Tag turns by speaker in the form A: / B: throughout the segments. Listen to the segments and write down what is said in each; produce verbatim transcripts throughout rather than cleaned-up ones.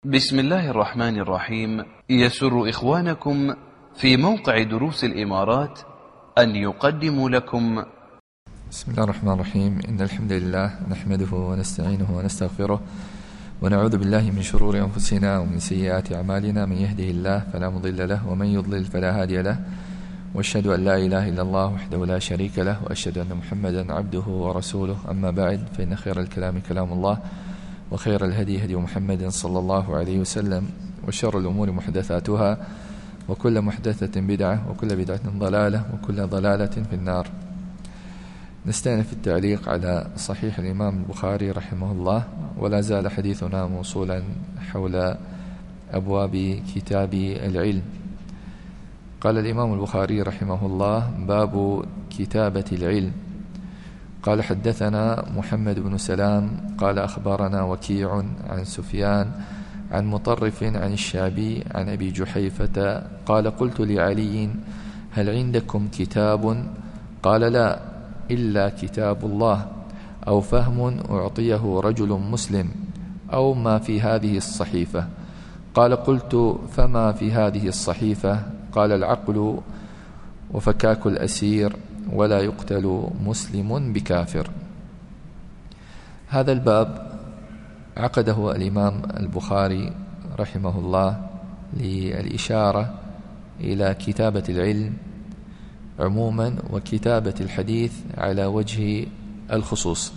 A: بسم الله الرحمن الرحيم. يسر إخوانكم في موقع دروس الإمارات أن يقدموا لكم
B: بسم الله الرحمن الرحيم. إن الحمد لله نحمده ونستعينه ونستغفره ونعوذ بالله من شرور أنفسنا ومن سيئات أعمالنا. من يهده الله فلا مضل له ومن يضلل فلا هادي له، وأشهد أن لا إله إلا الله وحده لا شريك له، وأشهد أن محمدا عبده ورسوله. أما بعد، فإن خير الكلام كلام الله، وخير الهدي هدي محمد صلى الله عليه وسلم، وشر الأمور محدثاتها، وكل محدثة بدعة، وكل بدعة ضلالة، وكل ضلالة في النار. نستأنف التعليق على صحيح الإمام البخاري رحمه الله، ولا زال حديثنا موصولا حول أبواب كتاب العلم. قال الإمام البخاري رحمه الله: باب كتابة العلم. قال: حدثنا محمد بن سلام قال: أخبرنا وكيع عن سفيان عن مطرف عن الشعبي عن أبي جحيفة قال: قلت لعلي: هل عندكم كتاب؟ قال: لا، إلا كتاب الله، أو فهم أعطيه رجل مسلم، أو ما في هذه الصحيفة. قال: قلت: فما في هذه الصحيفة؟ قال: العقل وفكاك الأسير، ولا يقتل مسلم بكافر. هذا الباب عقده الإمام البخاري رحمه الله للإشارة إلى كتابة العلم عموما، وكتابة الحديث على وجه الخصوص.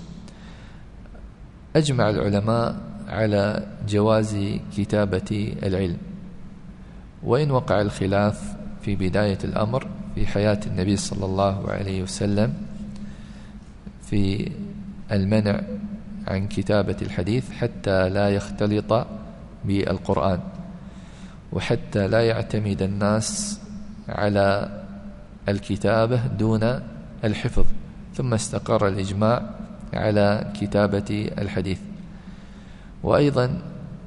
B: أجمع العلماء على جواز كتابة العلم، وإن وقع الخلاف في بداية الأمر في حياة النبي صلى الله عليه وسلم في المنع عن كتابة الحديث حتى لا يختلط بالقرآن، وحتى لا يعتمد الناس على الكتابة دون الحفظ. ثم استقر الإجماع على كتابة الحديث. وأيضا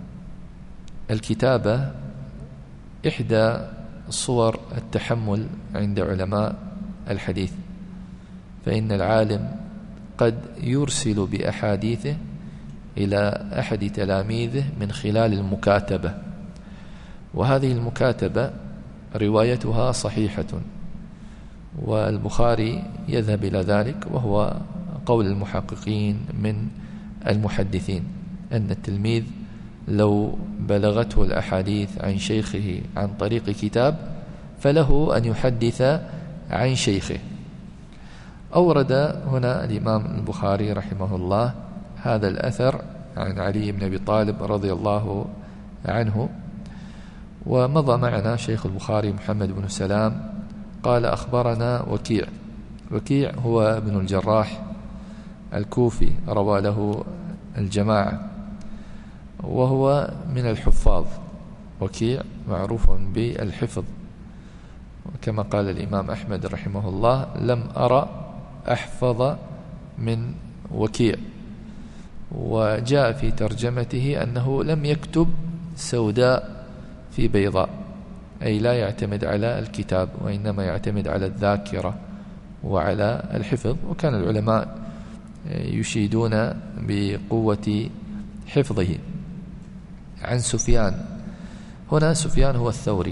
B: الكتابة إحدى صور التحمل عند علماء الحديث، فإن العالم قد يرسل بأحاديثه إلى أحد تلاميذه من خلال المكاتبة، وهذه المكاتبة روايتها صحيحة، والبخاري يذهب إلى ذلك، وهو قول المحققين من المحدثين، أن التلميذ لو بلغته الأحاديث عن شيخه عن طريق كتاب فله أن يحدث عن شيخه. أورد هنا الإمام البخاري رحمه الله هذا الأثر عن علي بن أبي طالب رضي الله عنه. ومضى معنا شيخ البخاري محمد بن سلام قال: أخبرنا وكيع. وكيع هو ابن الجراح الكوفي، روى له الجماعة، وهو من الحفاظ. وكيع معروف بالحفظ، وكما قال الإمام أحمد رحمه الله: لم أرى أحفظ من وكيع. وجاء في ترجمته أنه لم يكتب سوداء في بيضاء، أي لا يعتمد على الكتاب، وإنما يعتمد على الذاكرة وعلى الحفظ. وكان العلماء يشيدون بقوة حفظه. عن سفيان، هنا سفيان هو الثوري،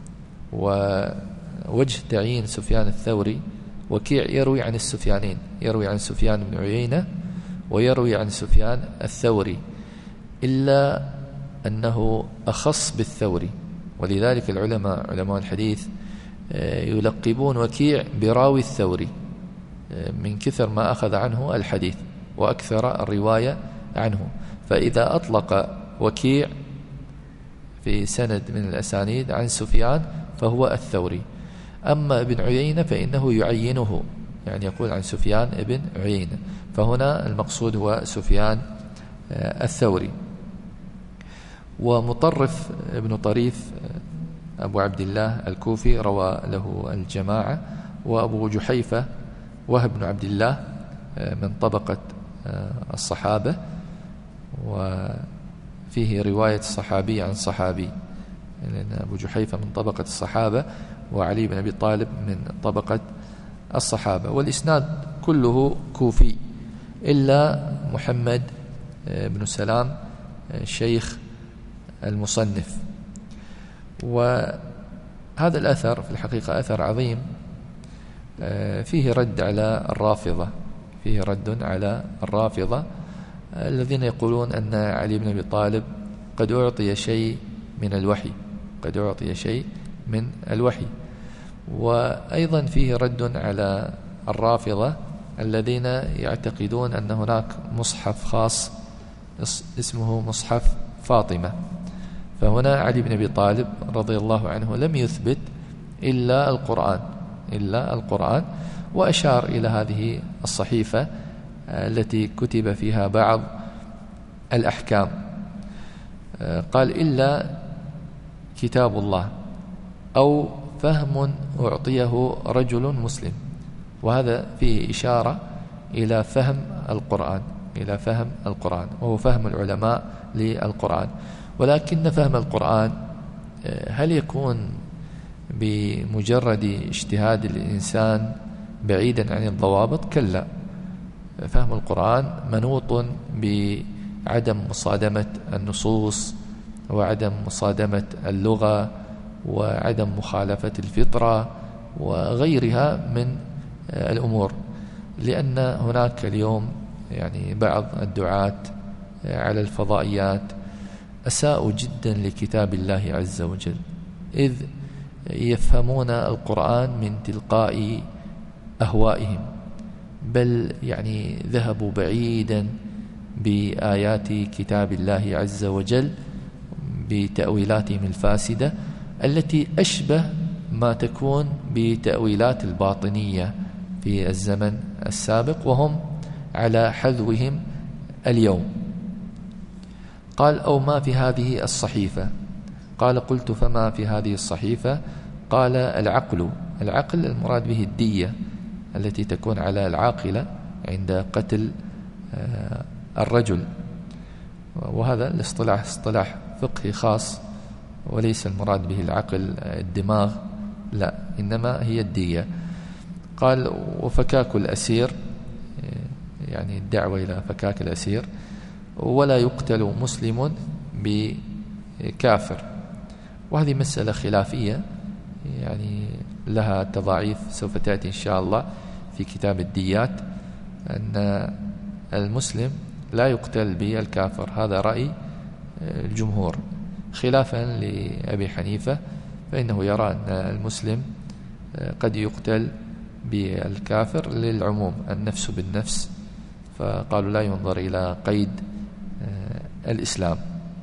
B: ووجه تعيين سفيان الثوري: وكيع يروي عن السفيانين، يروي عن سفيان بن عيينة ويروي عن سفيان الثوري، إلا أنه أخص بالثوري. ولذلك العلماء علماء الحديث يلقبون وكيع براوي الثوري من كثر ما أخذ عنه الحديث وأكثر الرواية عنه. فإذا أطلق وكيع في سند من الأسانيد عن سفيان فهو الثوري. أما ابن عيينة فإنه يعينه، يعني يقول عن سفيان ابن عيينة، فهنا المقصود هو سفيان الثوري. ومطرف ابن طريف أبو عبد الله الكوفي روى له الجماعة. وأبو جحيفة وهب بن عبد الله من طبقة الصحابة، وفيه رواية الصحابي عن صحابي، لأن أبو جحيفة من طبقة الصحابة، وعلي بن أبي طالب من طبقة الصحابة. والإسناد كله كوفي إلا محمد بن سلام شيخ المصنف. وهذا الأثر في الحقيقة أثر عظيم فيه رد على الرافضة، فيه رد على الرافضة الذين يقولون أن علي بن أبي طالب قد أعطي شيء من الوحي، قد أعطي شيء من الوحي. وأيضا فيه رد على الرافضة الذين يعتقدون أن هناك مصحف خاص اسمه مصحف فاطمة. فهنا علي بن أبي طالب رضي الله عنه لم يثبت إلا القرآن، إلا القرآن، وأشار إلى هذه الصحيفة التي كتب فيها بعض الأحكام، قال إلا كتاب الله أو فهم أعطيه رجل مسلم. وهذا فيه إشارة إلى فهم القرآن، إلى فهم القرآن، وهو فهم العلماء للقرآن. ولكن فهم القرآن هل يكون بمجرد اجتهاد الإنسان بعيدا عن الضوابط؟ كلا، فهم القرآن منوط بعدم مصادمة النصوص، وعدم مصادمة اللغة، وعدم مخالفة الفطرة، وغيرها من الأمور. لأن هناك اليوم يعني بعض الدعاة على الفضائيات أساءوا جدا لكتاب الله عز وجل، إذ يفهمون القرآن من تلقاء أهوائهم، بل يعني ذهبوا بعيدا بآيات كتاب الله عز وجل بتأويلاتهم الفاسدة التي أشبه ما تكون بتأويلات الباطنية في الزمن السابق، وهم على حذوهم اليوم. قال أو ما في هذه الصحيفة. قال قلت فما في هذه الصحيفة؟ قال العقل. العقل المراد به الدية التي تكون على العاقلة عند قتل الرجل، وهذا الاصطلاح اصطلاح فقهي خاص، وليس المراد به العقل الدماغ، لا، إنما هي الدية. قال وفكاك الأسير، يعني الدعوة إلى فكاك الأسير، ولا يقتل مسلم بكافر. وهذه مسألة خلافية يعني لها تضاعيف سوف تأتي إن شاء الله في كتاب الديات، أن المسلم لا يقتل بالكافر، هذا رأي الجمهور، خلافا لأبي حنيفة فإنه يرى أن المسلم قد يقتل بالكافر للعموم، النفس بالنفس، فقالوا لا ينظر إلى قيد الإسلام.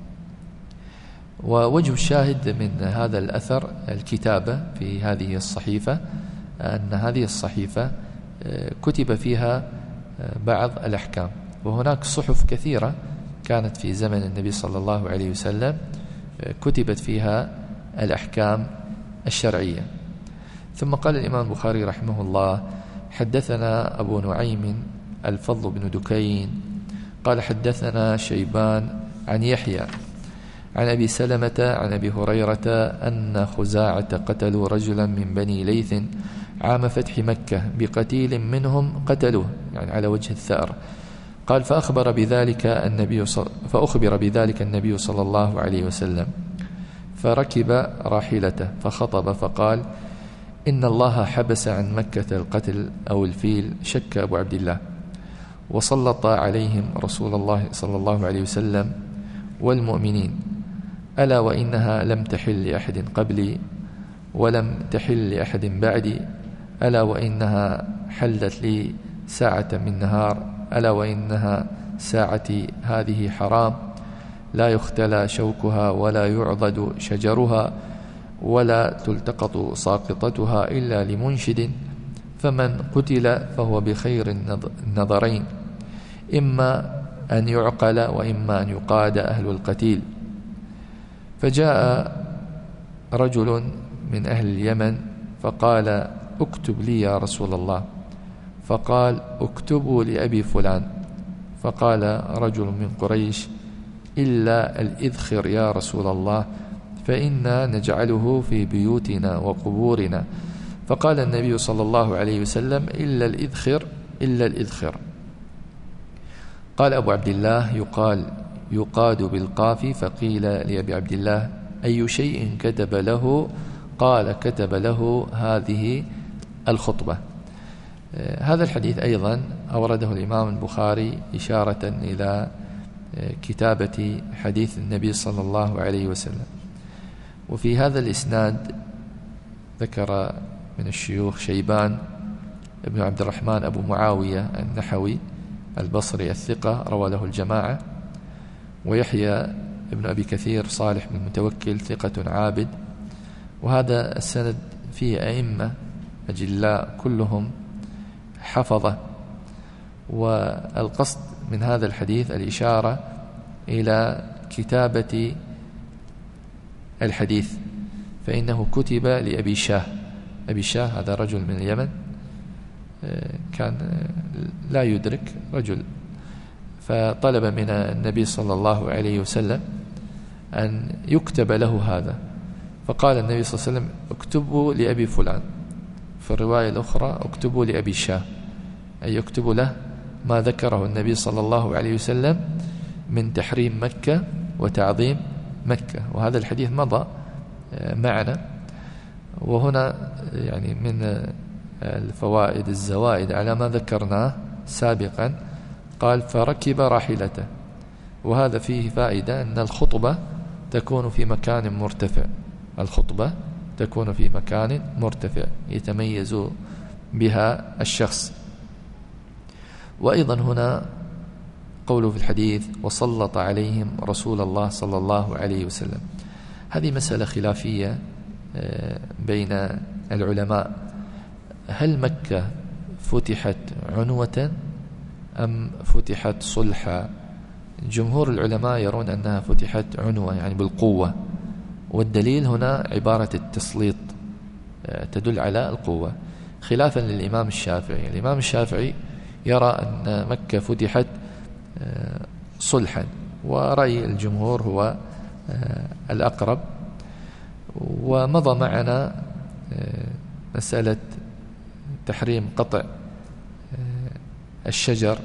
B: ووجه الشاهد من هذا الأثر الكتابة في هذه الصحيفة، أن هذه الصحيفة كتب فيها بعض الأحكام، وهناك صحف كثيرة كانت في زمن النبي صلى الله عليه وسلم كتبت فيها الأحكام الشرعية. ثم قال الإمام البخاري رحمه الله حدثنا أبو نعيم الفضل بن دكين قال حدثنا شيبان عن يحيى عن أبي سلمة عن أبي هريرة أن خزاعة قتلوا رجلا من بني ليث عام فتح مكة بقتيل منهم قتلوه، يعني على وجه الثأر. قال فأخبر بذلك النبي فأخبر بذلك النبي صلى الله عليه وسلم، فركب راحلته فخطب فقال إن الله حبس عن مكة القتل أو الفيل، شك أبو عبد الله، وسلط عليهم رسول الله صلى الله عليه وسلم والمؤمنين، ألا وإنها لم تحل لأحد قبلي ولم تحل لأحد بعدي، ألا وإنها حلت لي ساعة من نهار، ألا وإنها ساعتي هذه حرام، لا يختلى شوكها ولا يعضد شجرها ولا تلتقط ساقطتها إلا لمنشد، فمن قتل فهو بخير النظرين، إما أن يعقل وإما أن يقاد أهل القتيل. فجاء رجل من أهل اليمن فقال اكتب لي يا رسول الله، فقال اكتبوا لأبي فلان، فقال رجل من قريش إلا الإذخر يا رسول الله، فإنا نجعله في بيوتنا وقبورنا. فقال النبي صلى الله عليه وسلم إلا الإذخر إلا الإذخر. قال أبو عبد الله يقال يقاد بالقاف. فقيل لأبي عبد الله أي شيء كتب له؟ قال كتب له هذه الخطبة. هذا الحديث أيضا أورده الإمام البخاري إشارة إلى كتابة حديث النبي صلى الله عليه وسلم. وفي هذا الإسناد ذكر من الشيوخ شيبان ابن عبد الرحمن أبو معاوية النحوي البصري الثقة روى له الجماعة، ويحيى ابن أبي كثير صالح بن المتوكل ثقة عابد. وهذا السند فيه أئمة أجلاء كلهم حفظه. والقصد من هذا الحديث الإشارة إلى كتابة الحديث، فإنه كتب لأبي شاه. أبي شاه هذا رجل من اليمن كان لا يدرك رجل، فطلب من النبي صلى الله عليه وسلم أن يكتب له هذا، فقال النبي صلى الله عليه وسلم اكتبوا لأبي فلان. في الرواية الأخرى اكتبوا لأبي شاه، أي يكتب له ما ذكره النبي صلى الله عليه وسلم من تحريم مكة وتعظيم مكة. وهذا الحديث مضى معنا. وهنا يعني من الفوائد الزوائد على ما ذكرناه سابقا، قال فركب راحلته. وهذا فيه فائدة أن الخطبة تكون في مكان مرتفع، الخطبة تكون في مكان مرتفع يتميز بها الشخص. وأيضا هنا قوله في الحديث وسلط عليهم رسول الله صلى الله عليه وسلم، هذه مسألة خلافية بين العلماء، هل مكة فتحت عنوة أم فتحت صلحا؟ جمهور العلماء يرون أنها فتحت عنوة يعني بالقوة، والدليل هنا عبارة التسليط تدل على القوة، خلافا للإمام الشافعي. الإمام الشافعي يرى أن مكة فتحت صلحا، ورأي الجمهور هو الأقرب. ومضى معنا مسألة تحريم قطع الشجر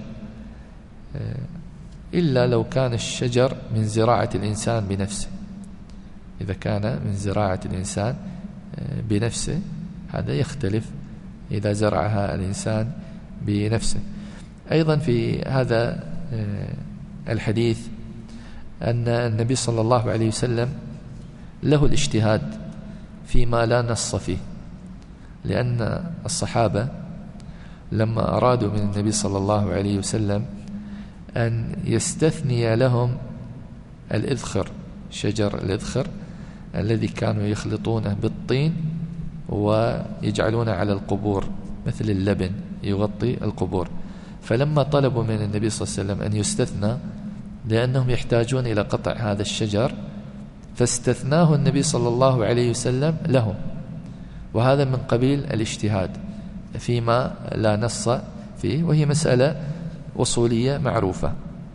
B: إلا لو كان الشجر من زراعة الإنسان بنفسه. إذا كان من زراعة الإنسان بنفسه هذا يختلف إذا زرعها الإنسان بنفسه. أيضا في هذا الحديث أن النبي صلى الله عليه وسلم له الاجتهاد فيما لا نص فيه، لأن الصحابة لما أرادوا من النبي صلى الله عليه وسلم أن يستثني لهم الإذخر، شجر الإذخر الذي كانوا يخلطونه بالطين ويجعلونه على القبور مثل اللبن يغطي القبور، فلما طلبوا من النبي صلى الله عليه وسلم أن يستثنى لأنهم يحتاجون إلى قطع هذا الشجر، فاستثناه النبي صلى الله عليه وسلم لهم. وهذا من قبيل الاجتهاد فيما لا نص فيه، وهي مسألة أصولية معروفة.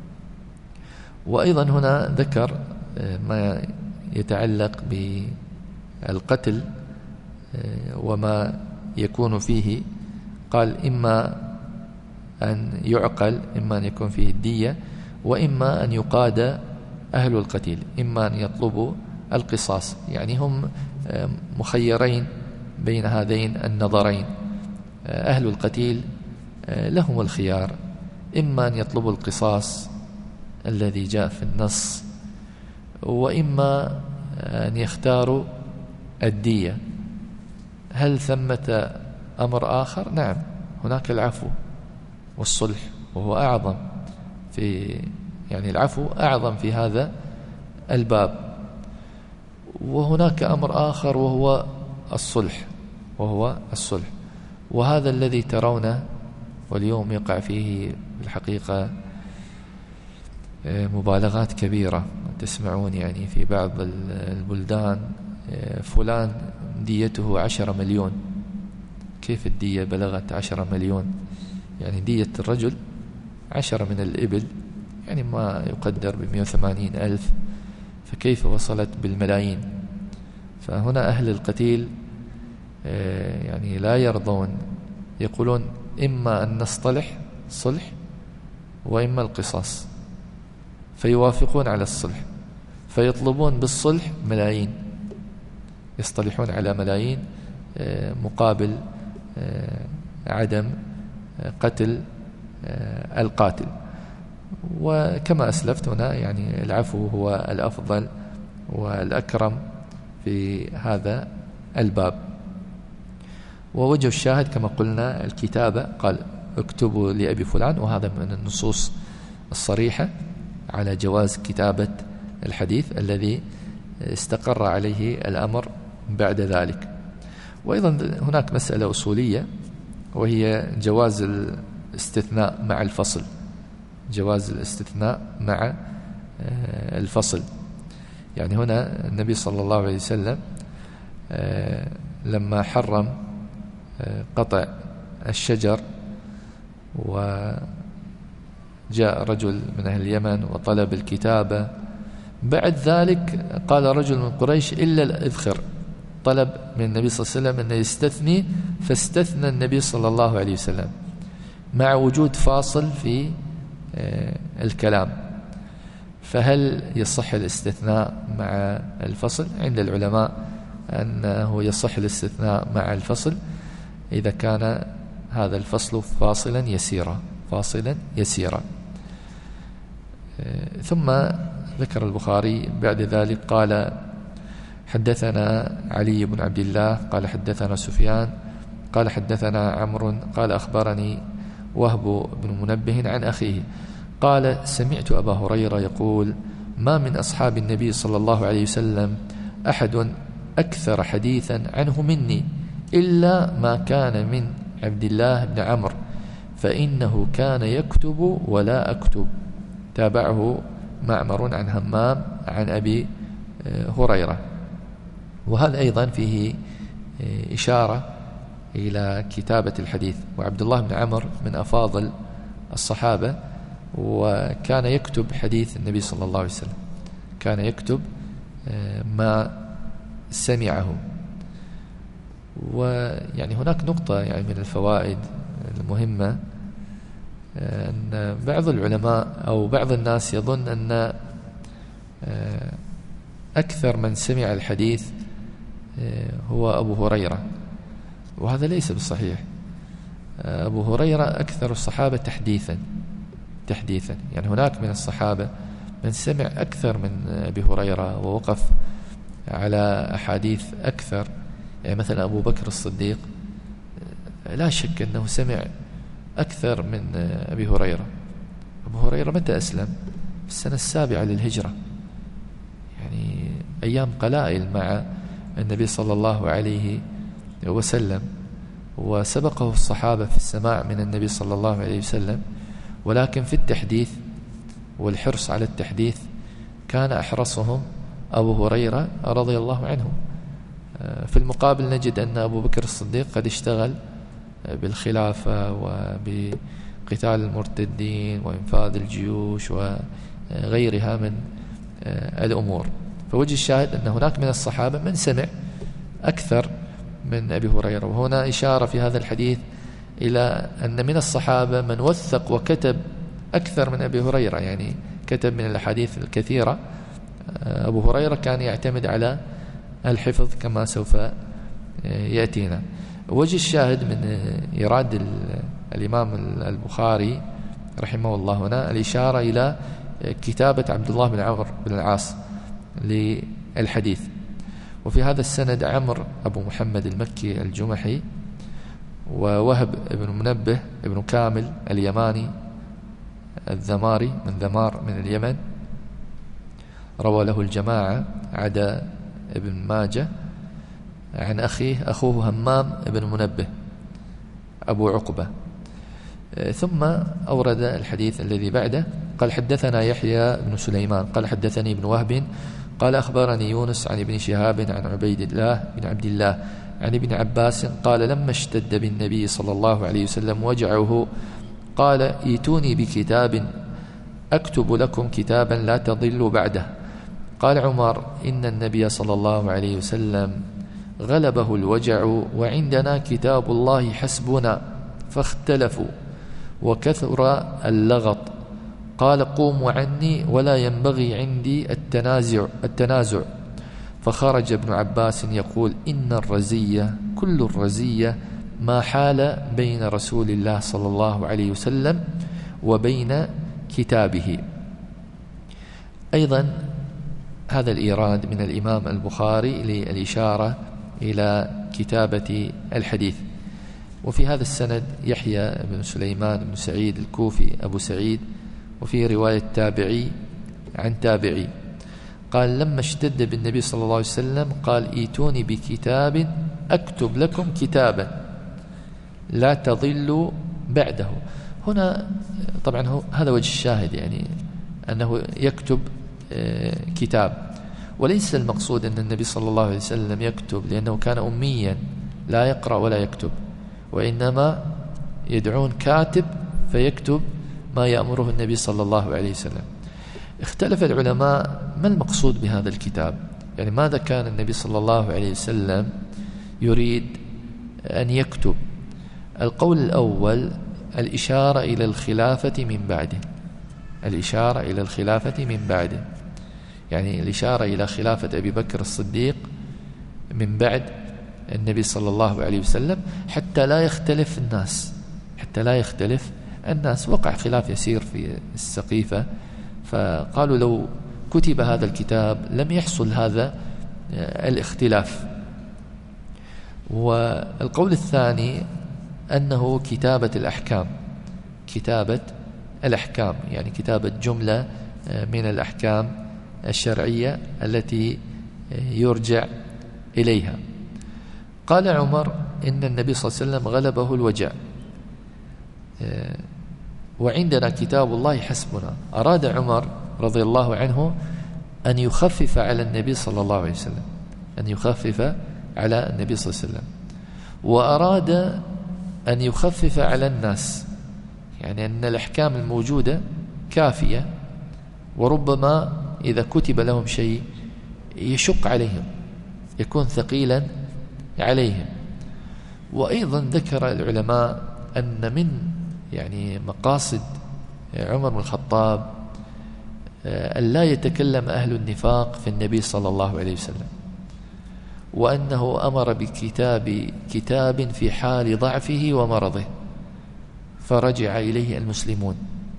B: وأيضا هنا ذكر ما يتعلق بالقتل وما يكون فيه، قال إما أن يعقل، إما أن يكون فيه الدية، وإما أن يقاد أهل القتيل، إما أن يطلبوا القصاص. يعني هم مخيرين بين هذين النظرين. أهل القتيل لهم الخيار، إما أن يطلبوا القصاص الذي جاء في النص، وإما أن يختاروا الدية. هل ثمة أمر آخر؟ نعم، هناك العفو والصلح، وهو أعظم في يعني العفو أعظم في هذا الباب. وهناك أمر آخر وهو الصلح، وهو الصلح وهذا الذي ترونه، واليوم يقع فيه الحقيقة مبالغات كبيرة. تسمعون يعني في بعض البلدان فلان ديته عشرة مليون. كيف الدية بلغت عشرة مليون؟ يعني دية الرجل عشرة من الإبل يعني ما يقدر بمئة وثمانين ألف، فكيف وصلت بالملايين؟ فهنا أهل القتيل يعني لا يرضون، يقولون إما أن نصطلح صلح وإما القصاص. فيوافقون على الصلح، فيطلبون بالصلح ملايين، يصطلحون على ملايين مقابل عدم قتل القاتل. وكما أسلفت هنا يعني العفو هو الأفضل والأكرم في هذا الباب. ووجه الشاهد كما قلنا الكتابة، قال اكتبوا لأبي فلان، وهذا من النصوص الصريحة على جواز كتابة الحديث الذي استقر عليه الأمر بعد ذلك. وأيضا هناك مسألة أصولية وهي جواز الاستثناء مع الفصل، جواز الاستثناء مع الفصل. يعني هنا النبي صلى الله عليه وسلم لما حرم قطع الشجر وجاء رجل من أهل اليمن وطلب الكتابة، بعد ذلك قال رجل من قريش إلا الإذخر، طلب من النبي صلى الله عليه وسلم أن يستثني، فاستثنى النبي صلى الله عليه وسلم مع وجود فاصل في الكلام. فهل يصح الاستثناء مع الفصل؟ عند العلماء أنه يصح الاستثناء مع الفصل إذا كان هذا الفصل فاصلا يسيرا فاصلا يسيرا. ثم ذكر البخاري بعد ذلك قال حدثنا علي بن عبد الله قال حدثنا سفيان قال حدثنا عمرو قال أخبرني وهب بن منبه عن أخيه قال سمعت أبا هريرة يقول ما من أصحاب النبي صلى الله عليه وسلم أحد أكثر حديثا عنه مني إلا ما كان من عبد الله بن عمرو فإنه كان يكتب ولا أكتب. تابعه معمر عن همام عن أبي هريرة. وهذا أيضا فيه إشارة إلى كتابة الحديث. وعبد الله بن عمرو من أفاضل الصحابة، وكان يكتب حديث النبي صلى الله عليه وسلم، كان يكتب ما سمعه. ويعني هناك نقطة يعني من الفوائد المهمة، أن بعض العلماء أو بعض الناس يظن أن أكثر من سمع الحديث هو أبو هريرة، وهذا ليس بالصحيح. أبو هريرة أكثر الصحابة تحديثا تحديثا يعني هناك من الصحابة من سمع أكثر من أبي هريرة ووقف على أحاديث أكثر. يعني مثلا أبو بكر الصديق لا شك أنه سمع أكثر من أبي هريرة. أبو هريرة متى أسلم؟ في السنة السابعة للهجرة، يعني أيام قلائل مع النبي صلى الله عليه وسلم، وسبقه الصحابة في السماع من النبي صلى الله عليه وسلم. ولكن في التحديث والحرص على التحديث كان أحرصهم أبو هريرة رضي الله عنه. في المقابل نجد أن أبو بكر الصديق قد اشتغل بالخلافة وبقتال المرتدين وإنفاذ الجيوش وغيرها من الأمور. فوجه الشاهد أن هناك من الصحابة من سمع أكثر من أبي هريرة. وهنا إشارة في هذا الحديث إلى أن من الصحابة من وثق وكتب أكثر من أبي هريرة، يعني كتب من الأحاديث الكثيرة. أبو هريرة كان يعتمد على الحفظ كما سوف يأتينا. وجه الشاهد من إيراد الإمام البخاري رحمه الله هنا الإشارة إلى كتابة عبد الله بن عمرو بن العاص للحديث. وفي هذا السند عمرو أبو محمد المكي الجمحي، ووهب بن منبه ابن كامل اليماني الذماري من ذمار من اليمن، روى له الجماعة عدا ابن ماجه عن أخيه أخوه همام بن منبه أبو عقبة. ثم أورد الحديث الذي بعده قال حدثنا يحيى بن سليمان قال حدثني ابن وهب قال أخبرني يونس عن ابن شهاب عن عبيد الله بن عبد الله عن ابن عباس قال لما اشتد بالنبي صلى الله عليه وسلم وجعه قال ائتوني بكتاب أكتب لكم كتابا لا تضلوا بعده. قال عمر إن النبي صلى الله عليه وسلم غلبه الوجع وعندنا كتاب الله حسبنا، فاختلفوا وكثر اللغط قال قوموا عني ولا ينبغي عندي التنازع التنازع فخرج ابن عباس يقول إن الرزية كل الرزية ما حال بين رسول الله صلى الله عليه وسلم وبين كتابه. أيضا هذا الإيراد من الإمام البخاري للإشارة إلى كتابة الحديث. وفي هذا السند يحيى بن سليمان بن سعيد الكوفي أبو سعيد، وفي رواية تابعي عن تابعي قال لما اشتد بالنبي صلى الله عليه وسلم قال ايتوني بكتاب أكتب لكم كتابا لا تضلوا بعده. هنا طبعا هذا وجه الشاهد، يعني أنه يكتب كتاب، وليس المقصود أن النبي صلى الله عليه وسلم يكتب لأنه كان أميا لا يقرأ ولا يكتب، وإنما يدعون كاتب فيكتب ما يأمره النبي صلى الله عليه وسلم. اختلف العلماء ما المقصود بهذا الكتاب، يعني ماذا كان النبي صلى الله عليه وسلم يريد أن يكتب. القول الأول الإشارة إلى الخلافة من بعده، الإشارة إلى الخلافة من بعده، يعني الإشارة إلى خلافة أبي بكر الصديق من بعد النبي صلى الله عليه وسلم حتى لا يختلف الناس، حتى لا يختلف الناس. وقع خلاف يسير في السقيفة، فقالوا لو كتب هذا الكتاب لم يحصل هذا الاختلاف. والقول الثاني أنه كتابة الأحكام، كتابة الأحكام يعني كتابة جملة من الأحكام الشرعية التي يرجع إليها. قال عمر إن النبي صلى الله عليه وسلم غلبه الوجع وعندنا كتاب الله حسبنا. أراد عمر رضي الله عنه أن يخفف على النبي صلى الله عليه وسلم، أن يخفف على النبي صلى الله عليه وسلم، وأراد أن يخفف على الناس، يعني أن الأحكام الموجودة كافية، وربما إذا كتب لهم شيء يشق عليهم، يكون ثقيلا عليهم. وأيضا ذكر العلماء أن من يعني مقاصد عمر بن الخطاب أن لا يتكلم أهل النفاق في النبي صلى الله عليه وسلم، وأنه أمر بكتاب كتاب في حال ضعفه ومرضه فرجع إليه المسلمون.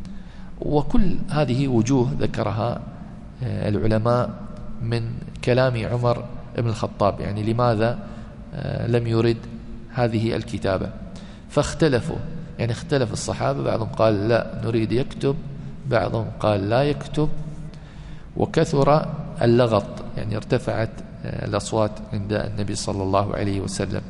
B: وكل هذه وجوه ذكرها العلماء من كلام عمر بن الخطاب، يعني لماذا لم يرد هذه الكتابة. فاختلفوا، يعني اختلف الصحابة، بعضهم قال لا نريد يكتب، بعضهم قال لا يكتب، وكثر اللغط، يعني ارتفعت الأصوات عند النبي صلى الله عليه وسلم.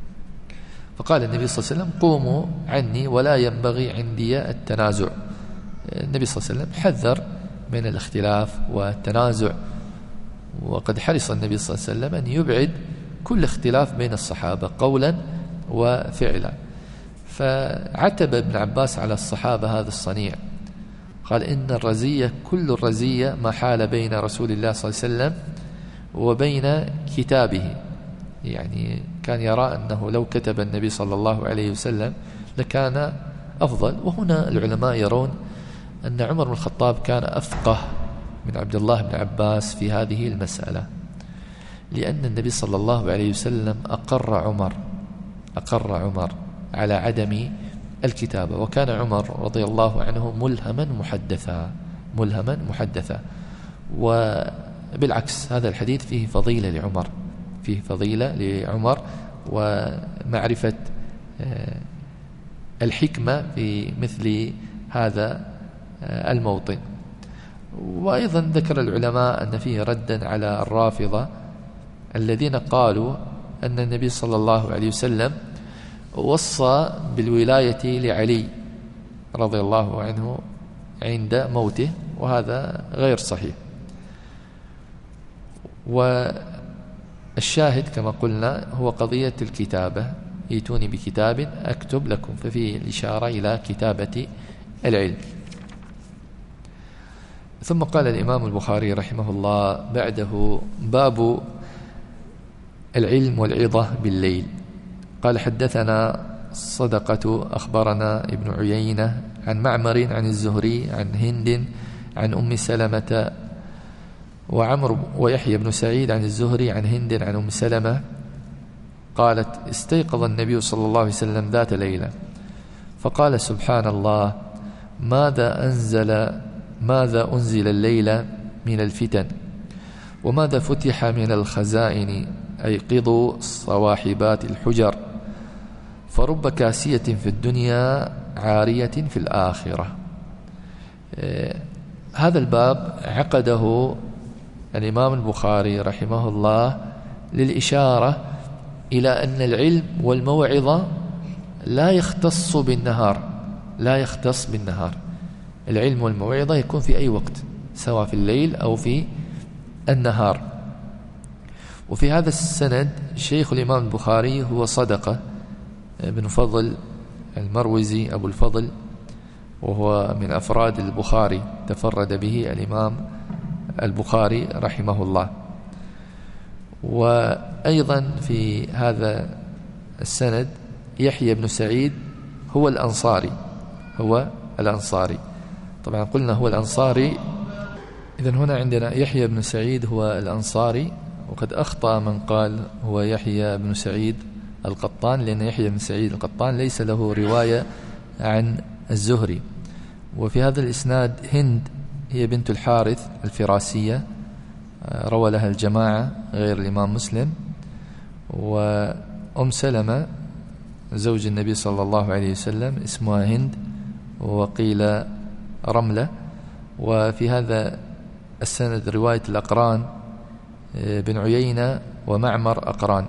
B: فقال النبي صلى الله عليه وسلم قوموا عني ولا ينبغي عندي التنازع. النبي صلى الله عليه وسلم حذر من الاختلاف والتنازع، وقد حرص النبي صلى الله عليه وسلم أن يبعد كل اختلاف بين الصحابة قولا وفعلا. فعتب ابن عباس على الصحابة هذا الصنيع، قال إن الرزية كل الرزية ما حال بين رسول الله صلى الله عليه وسلم وبين كتابه، يعني كان يرى أنه لو كتب النبي صلى الله عليه وسلم لكان أفضل. وهنا العلماء يرون أن عمر بن الخطاب كان أفقه من عبد الله بن عباس في هذه المسألة، لأن النبي صلى الله عليه وسلم أقر عمر أقر عمر على عدم الكتابة، وكان عمر رضي الله عنه ملهما محدثا ملهما محدثا. وبالعكس هذا الحديث فيه فضيلة لعمر، فيه فضيلة لعمر ومعرفة الحكمة في مثل هذا الموطن. وأيضا ذكر العلماء أن فيه ردا على الرافضة الذين قالوا أن النبي صلى الله عليه وسلم وصى بالولاية لعلي رضي الله عنه عند موته، وهذا غير صحيح. والشاهد كما قلنا هو قضية الكتابة، ائتوني بكتاب أكتب لكم، ففيه الإشارة إلى كتابة العلم. ثم قال الإمام البخاري رحمه الله بعده باب العلم والعظة بالليل. قال حدثنا صدقة أخبرنا ابن عيينة عن معمر عن الزهري عن هند عن أم سلمة وعمر ويحيى بن سعيد عن الزهري عن هند عن أم سلمة قالت استيقظ النبي صلى الله عليه وسلم ذات ليلة فقال سبحان الله ماذا أنزل ماذا أنزل الليلة من الفتن وماذا فتح من الخزائن أيقظوا صواحبات الحجر فرب كاسية في الدنيا عارية في الآخرة. آه هذا الباب عقده الإمام البخاري رحمه الله للإشارة إلى أن العلم والموعظة لا يختص بالنهار لا يختص بالنهار العلم والموعظة يكون في أي وقت سواء في الليل أو في النهار. وفي هذا السند شيخ الإمام البخاري هو صدقة بن فضل المروزي أبو الفضل وهو من أفراد البخاري تفرد به الإمام البخاري رحمه الله. وأيضا في هذا السند يحيى بن سعيد هو الأنصاري هو الأنصاري طبعا قلنا هو الأنصاري إذن هنا عندنا يحيى بن سعيد هو الأنصاري وقد أخطأ من قال هو يحيى بن سعيد القطان لأن يحيى بن سعيد القطان ليس له رواية عن الزهري. وفي هذا الإسناد هند هي بنت الحارث الفراسية روى لها الجماعة غير الإمام مسلم وأم سلمة زوج النبي صلى الله عليه وسلم اسمها هند وقيل رملة. وفي هذا السند رواية الأقران بن عيينة ومعمر أقران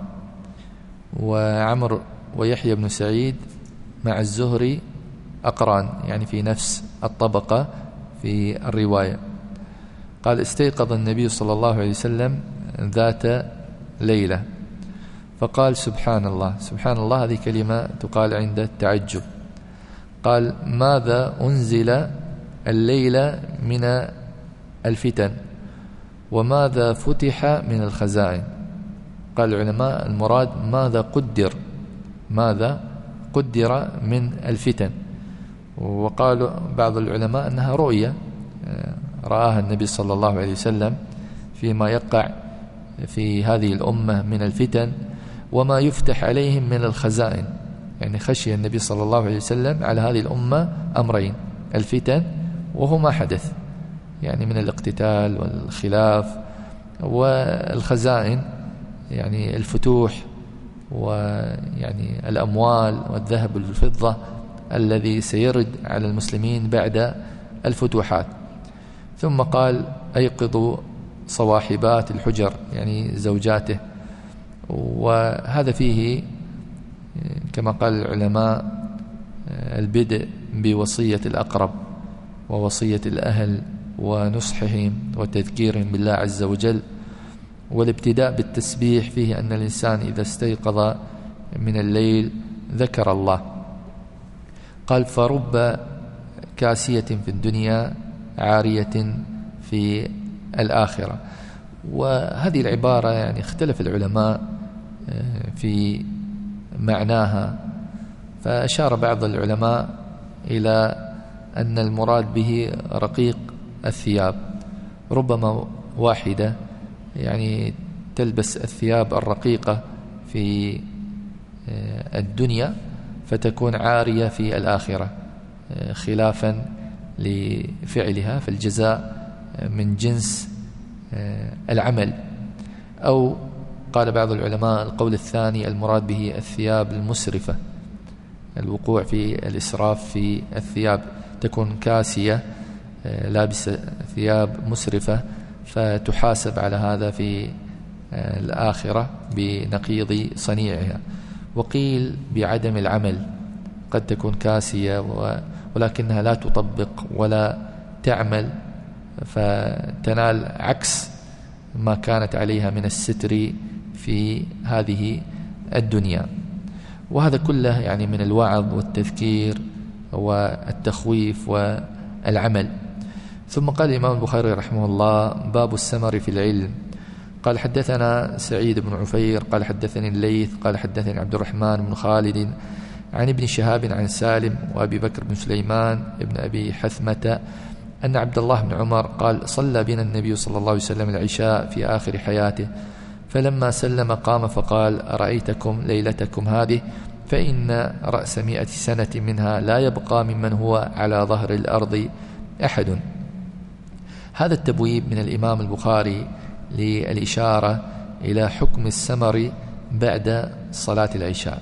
B: وعمر ويحيى بن سعيد مع الزهري أقران يعني في نفس الطبقة في الرواية. قال استيقظ النبي صلى الله عليه وسلم ذات ليلة فقال سبحان الله سبحان الله هذه كلمة تقال عند التعجب. قال ماذا أنزل الليلة من الفتن وماذا فتح من الخزائن. قال العلماء المراد ماذا قدر ماذا قدر من الفتن. وقالوا بعض العلماء أنها رؤية رآها النبي صلى الله عليه وسلم فيما يقع في هذه الأمة من الفتن وما يفتح عليهم من الخزائن. يعني خشي النبي صلى الله عليه وسلم على هذه الأمة أمرين الفتن وهو ما حدث يعني من الاقتتال والخلاف والخزائن يعني الفتوح ويعني الأموال والذهب والفضة الذي سيرد على المسلمين بعد الفتوحات. ثم قال أيقظوا صواحبات الحجر يعني زوجاته. وهذا فيه كما قال العلماء البدء بوصية الأقرب ووصية الأهل ونصحهم وتذكيرهم بالله عز وجل والابتداء بالتسبيح فيه أن الإنسان إذا استيقظ من الليل ذكر الله. قال فرب كاسية في الدنيا عارية في الآخرة. وهذه العبارة يعني اختلف العلماء في معناها فأشار بعض العلماء إلى أن المراد به رقيق الثياب ربما واحدة يعني تلبس الثياب الرقيقة في الدنيا فتكون عارية في الآخرة خلافا لفعلها فالجزاء من جنس العمل. أو قال بعض العلماء القول الثاني المراد به الثياب المسرفة الوقوع في الإسراف في الثياب تكون كاسية لابسة ثياب مسرفة فتحاسب على هذا في الآخرة بنقيض صنيعها. وقيل بعدم العمل قد تكون كاسية ولكنها لا تطبق ولا تعمل فتنال عكس ما كانت عليها من الستر في هذه الدنيا. وهذا كله يعني من الوعظ والتذكير والتخويف والعمل. ثم قال الإمام البخاري رحمه الله باب السمر في العلم. قال حدثنا سعيد بن عفير قال حدثني الليث قال حدثني عبد الرحمن بن خالد عن ابن شهاب عن سالم وأبي بكر بن سليمان ابن أبي حثمة أن عبد الله بن عمر قال صلى بنا النبي صلى الله عليه وسلم العشاء في آخر حياته، فلما سلم قام فقال أرأيتكم ليلتكم هذه فإن رأس مئة سنة منها لا يبقى ممن هو على ظهر الأرض أحد. هذا التبويب من الإمام البخاري للإشارة إلى حكم السمر بعد صلاة العشاء.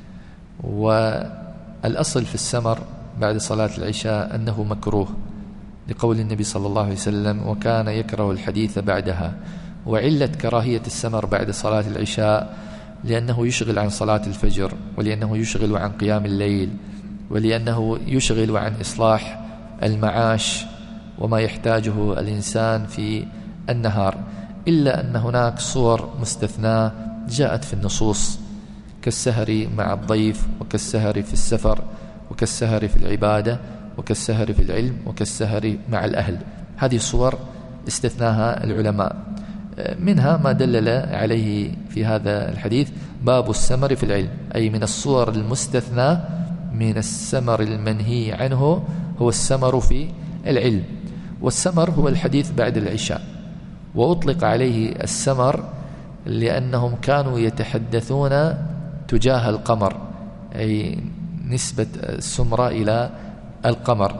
B: والأصل في السمر بعد صلاة العشاء أنه مكروه لقول النبي صلى الله عليه وسلم وكان يكره الحديث بعدها. وعلة كراهية السمر بعد صلاة العشاء لأنه يشغل عن صلاة الفجر، ولأنه يشغل عن قيام الليل، ولأنه يشغل عن إصلاح المعاش وما يحتاجه الإنسان في النهار، إلا أن هناك صور مستثناة جاءت في النصوص كالسهر مع الضيف، وكالسهر في السفر، وكالسهر في العبادة، وكالسهر في العلم، وكالسهر مع الأهل. هذه صور استثناها العلماء، منها ما دلل عليه في هذا الحديث باب السمر في العلم، أي من الصور المستثنى من السمر المنهي عنه هو السمر في العلم. والسمر هو الحديث بعد العشاء، وأطلق عليه السمر لأنهم كانوا يتحدثون تجاه القمر، أي نسبة السمرة إلى القمر.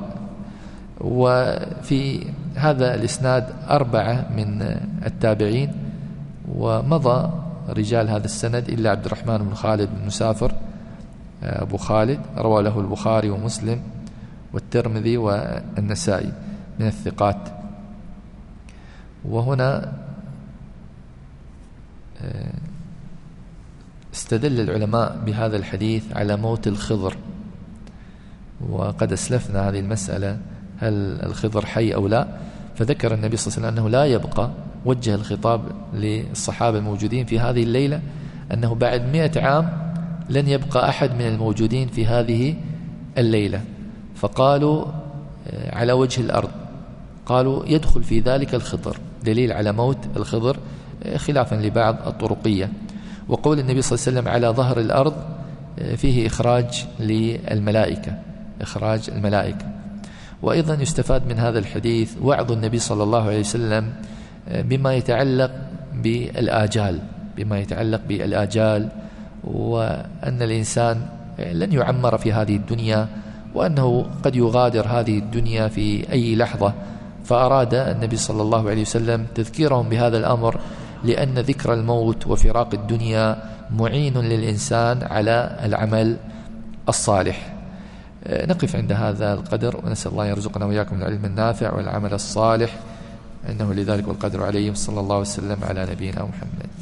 B: وفي هذا الإسناد أربعة من التابعين، ومضى رجال هذا السند إلا عبد الرحمن بن خالد بن مسافر أبو خالد روى له البخاري ومسلم والترمذي والنسائي من الثقات. وهنا استدل العلماء بهذا الحديث على موت الخضر، وقد أسلفنا هذه المسألة هل الخضر حي أو لا، فذكر النبي صلى الله عليه وسلم أنه لا يبقى، وجه الخطاب للصحابة الموجودين في هذه الليلة أنه بعد مئة عام لن يبقى أحد من الموجودين في هذه الليلة، فقالوا على وجه الأرض، قالوا يدخل في ذلك الخضر، دليل على موت الخضر خلافا لبعض الطرقية. وقول النبي صلى الله عليه وسلم على ظهر الأرض فيه إخراج للملائكة، إخراج الملائكة. وأيضا يستفاد من هذا الحديث وعظ النبي صلى الله عليه وسلم بما يتعلق بالآجال، بما يتعلق بالآجال، وأن الإنسان لن يعمر في هذه الدنيا، وأنه قد يغادر هذه الدنيا في أي لحظة. فأراد النبي صلى الله عليه وسلم تذكيرهم بهذا الأمر، لأن ذكر الموت وفراق الدنيا معين للإنسان على العمل الصالح. نقف عند هذا القدر، ونسأل الله يرزقنا وإياكم العلم النافع والعمل الصالح، إنه لذلك والقدر عليه. صلى الله وسلم على نبينا محمد.